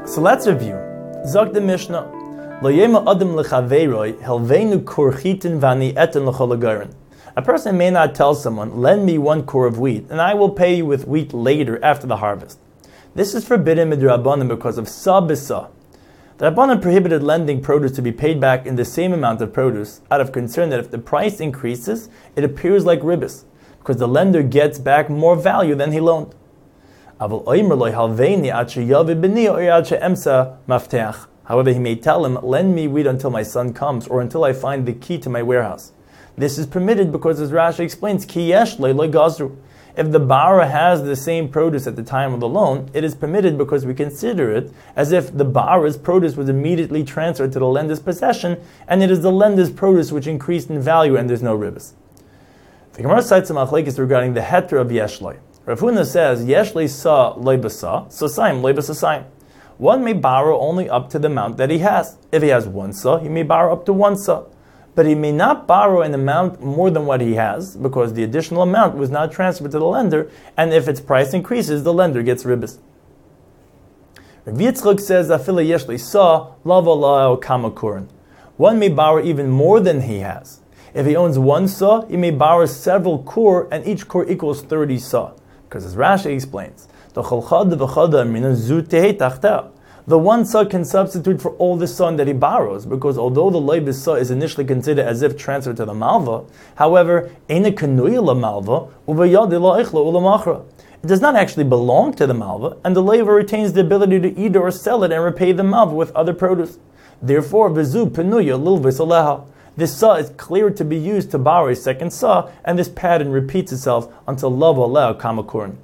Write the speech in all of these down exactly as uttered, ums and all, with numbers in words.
So let's review. Zog the Mishnah. Lo yema adam lechaveiroi helveinu kur chitin vani etin l'cholagarin. A person may not tell someone, lend me one core of wheat, and I will pay you with wheat later after the harvest. This is forbidden midrabanan because of sa b'sa. The Rabbanan prohibited lending produce to be paid back in the same amount of produce out of concern that if the price increases, it appears like ribis, because the lender gets back more value than he loaned. However, he may tell him, lend me wheat until my son comes, or until I find the key to my warehouse. This is permitted because, as Rashi explains, ki yesh lo gazru. If the borrower has the same produce at the time of the loan, it is permitted because we consider it as if the borrower's produce was immediately transferred to the lender's possession, and it is the lender's produce which increased in value, and there's no ribis. The Gemara cites some machlekes regarding the heter of yeshloi. Rav Huna says, Yeshlei sa loy basa, so saim loy basa saim. One may borrow only up to the amount that he has. If he has one sa, he may borrow up to one sa. But he may not borrow an amount more than what he has, because the additional amount was not transferred to the lender, and if its price increases, the lender gets ribis. Rav Yitzchak says, Afila Yeshlei sa, lava lao kamakurin. One may borrow even more than he has. If he owns one sa, he may borrow several kur, and each kur equals thirty sa. Because as Rashi explains, the the one sa can substitute for all the son that he borrows, because although the loy b'sa is initially considered as if transferred to the malva, however, it does not actually belong to the malva, and the loiva retains the ability to eat or sell it and repay the malva with other produce. Therefore, v'zu penuya lilvis aleha. This sa is cleared to be used to borrow a second sa, and this pattern repeats itself until lav aleo kamakurin.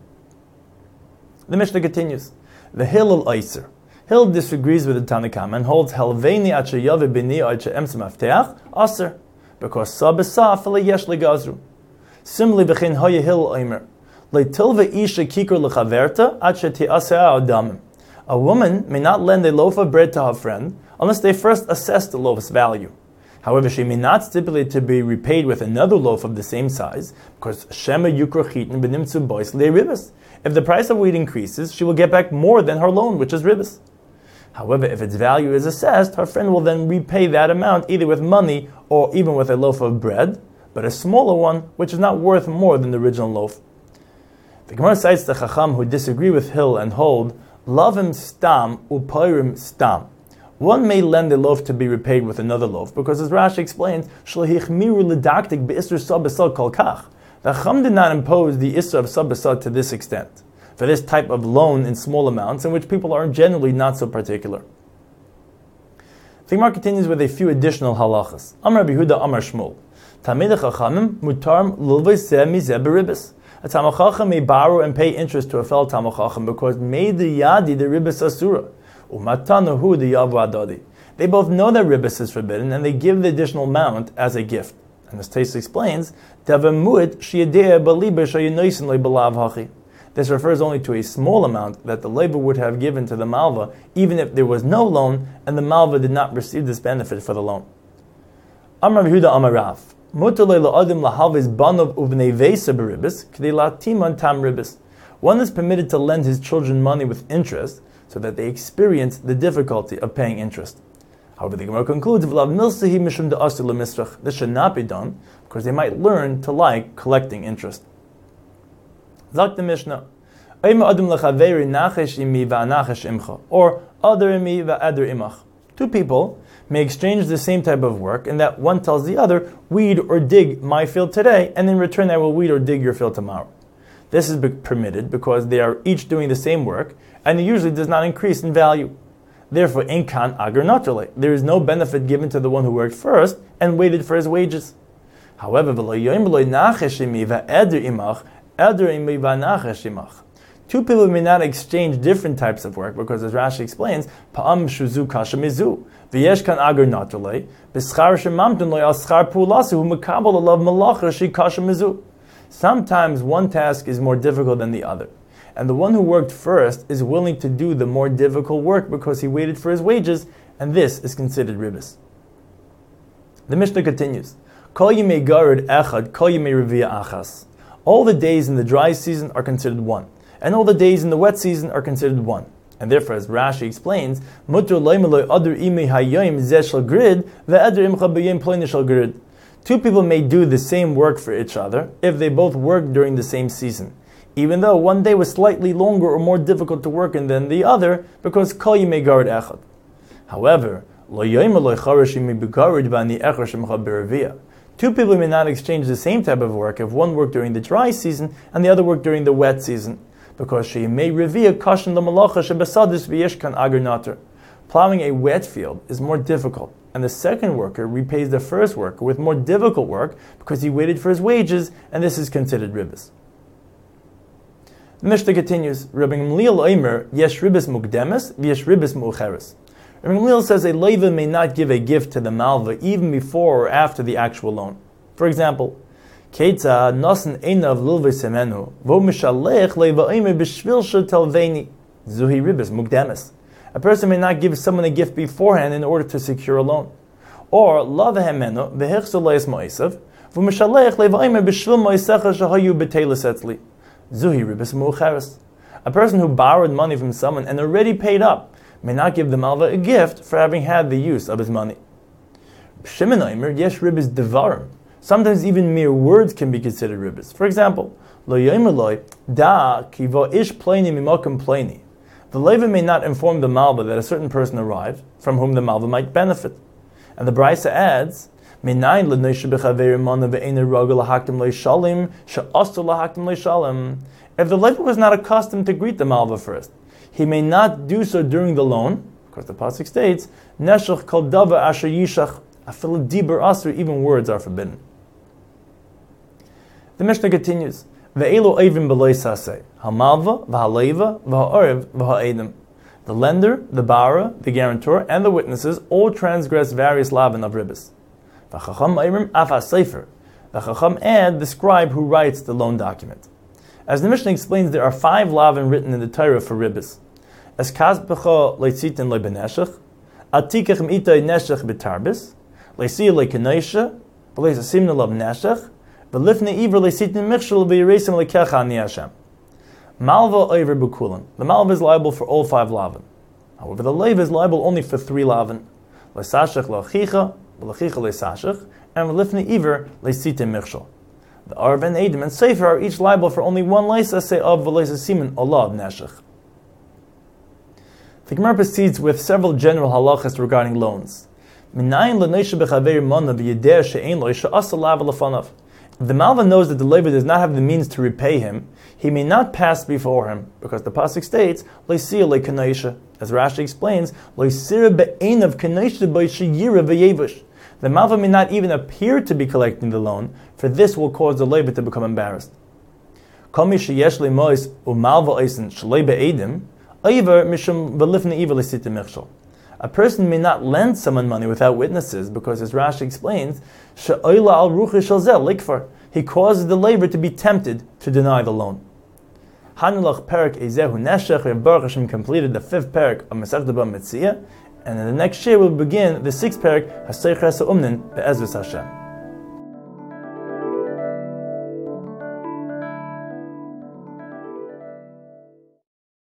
The Mishnah continues. The Hillel Eiser. Hill disagrees with the Tanakama and holds helveini achayave bini acha emsa mafteach aser, because sa b'sa afale yesh legazru. Similarly, v'chein haya Hill Eimer leitilva isha kikor lechaverta acha te'asea adamim. A woman may not lend a loaf of bread to her friend unless they first assess the loaf's value. However, she may not stipulate to be repaid with another loaf of the same size, because shema yukra chitin b'nimtzu bois le ribis. If the price of wheat increases, she will get back more than her loan, which is ribis. However, if its value is assessed, her friend will then repay that amount either with money or even with a loaf of bread, but a smaller one, which is not worth more than the original loaf. The Gemara cites the Chacham who disagree with Hill and hold, Lavim stam upayrim stam. One may lend a loaf to be repaid with another loaf, because as Rashi explains, Shlehichmiru ledaktik be'isr sabasal kol kach. The Chacham did not impose the isra of sabasal to this extent, for this type of loan in small amounts, in which people are generally not so particular. The Gemara continues with a few additional halachas. Amar Yehuda Amar Shmuel. Tamid Chachamim mutarm lulvei zeh mizeh beribis. A Talmid Chacham may borrow and pay interest to a fellow Talmid Chacham because made the yadi the ribis asura. Umatanahu the yavu adadi. They both know that ribis is forbidden, and they give the additional amount as a gift. And as Taisa explains, Davamut shiyadeh baliba shayinoisin le balav hachi. This refers only to a small amount that the labor would have given to the malva, even if there was no loan, and the malva did not receive this benefit for the loan. Amar Yehuda Amar Rav. Mutalei la'adim lahalves banov uvnei veisa beribis k'dei latiman tam ribis. One is permitted to lend his children money with interest, so that they experience the difficulty of paying interest. However, the Gemara concludes, this should not be done, because they might learn to like collecting interest. Zak the Mishnah, or other imi va'ader imach. Two people may exchange the same type of work, in that one tells the other, weed or dig my field today, and in return I will weed or dig your field tomorrow. This is permitted because they are each doing the same work, and it usually does not increase in value. Therefore, in kan agar naturally, there is no benefit given to the one who worked first and waited for his wages. However, two people may not exchange different types of work, because as Rashi explains, pa'am shuzu kasha mizu, v'yesh kan agar naturally, b'schar shemamtun lo yal schar pu'ulasi hu mekabel alav malacha shi kasha mizu. Sometimes one task is more difficult than the other, and the one who worked first is willing to do the more difficult work because he waited for his wages, and this is considered ribis. The Mishnah continues, Kol yimei garid echad, kol yimei revia achas. All the days in the dry season are considered one, and all the days in the wet season are considered one. And therefore, as Rashi explains, Mutur loimeloi adr imi hayoim zeh shel grid ve'adr imcha b'yom ploni shel grid. Two people may do the same work for each other if they both work during the same season, even though one day was slightly longer or more difficult to work in than the other, because kol yimei garid echad. However, lo yoimeloi charash imi b'garid v'ani echar shemcha b'reviyah. Two people may not exchange the same type of work if one worked during the dry season and the other worked during the wet season, because she may revere kashan the malacha shebesadis v'yeshkan agar nater. Plowing a wet field is more difficult, and the second worker repays the first worker with more difficult work because he waited for his wages, and this is considered ribbis. The Mishnah continues, Rabbi Gamliel Omer, yesh ribbis mukdemes, v'yesh ribbis mu'cheres. Rabbi Gamliel says a leiva may not give a gift to the malva even before or after the actual loan. For example, Keitza nosen einav lilve semenu, vo mishalech leiva omer b'shvil shetalveni, zuhi ribbis mukdemes. A person may not give someone a gift beforehand in order to secure a loan. Or, la vehemenu, v'hechsu leis mo'isav, v'mishalech le'va'imeh b'shvil mo'isecha shahayu b'teilis etzli. Zuhi ribis mu'cheres. A person who borrowed money from someone and already paid up may not give the malva a gift for having had the use of his money. Shimon Omer, yesh ribis devarim. Sometimes even mere words can be considered ribis. For example, lo yomer loy, da ki vo ish pleini mimokum pleini. The leiva may not inform the malva that a certain person arrived, from whom the malva might benefit. And the Brisa adds, Menayin l'neisha b'chaveir mana ve'ener ragel lahaktim le'shalim, she'astu lahaktim le'shalim. If the leiva was not accustomed to greet the malva first, he may not do so during the loan, because the pasuk states, Neshach kol dava asher yishach, afilu dibur asr, even words are forbidden. The Mishnah continues, Ve'elu oivim b'loi saseh, ha'malva, v'ha'leiva, v'ha'orev, v'ha'edim. The lender, the borrower, the guarantor, and the witnesses all transgress various lavin of ribbis. V'chacham oivim af ha'sefer. The chacham add the scribe who writes the loan document. As the Mishnah explains, there are five lavin written in the Torah for ribbis. Es kasbecha leitzitin le'beneshach, atikach mitay neshach b'tarbis, le'siyah le'keneisha, v'leisasimna lav neshach, V'lifnei iver le'sitin michshul v'yiresim le'kecha ani Hashem. Malva oiver b'kulan. The malva is liable for all five lavin. However, the leiva is liable only for three lavin. Le'sashach le'achicha, v'le'achicha le'sashach, and v'lifnei iver le'sitin michshul. The Arv and Edim and Sefer are each liable for only one leisa say of v'leisasimin olav neshach. The Gemara proceeds with several general halachas regarding loans. Minayin l'neisha b'chaveir mana v'yedeh she'ein lo she'asa lav l'fanav. If the malva knows that the leiva does not have the means to repay him, he may not pass before him, because the pasuk states, Le'siyah le'kanaisha. As Rashi explains, Le'sirah be'enav kanaisha b'shiyira v'yevush. The malva may not even appear to be collecting the loan, for this will cause the leiva to become embarrassed. Kami sheyesh le'mois u'malva oisen shlei be'edim, oiver mishum v'lifnei iver le'sitim michshol. A person may not lend someone money without witnesses because, as Rashi explains, she'oila al ruchi shel zeh likfar. He causes the labor to be tempted to deny the loan. Hanulach Perak Ezehu Neshech. We have Baruch Hashem completed the fifth Perak of Masechet Bava Metzia, and in the next year we'll begin the sixth Perak Hasei Chesed Umnin Be'ezras Hashem.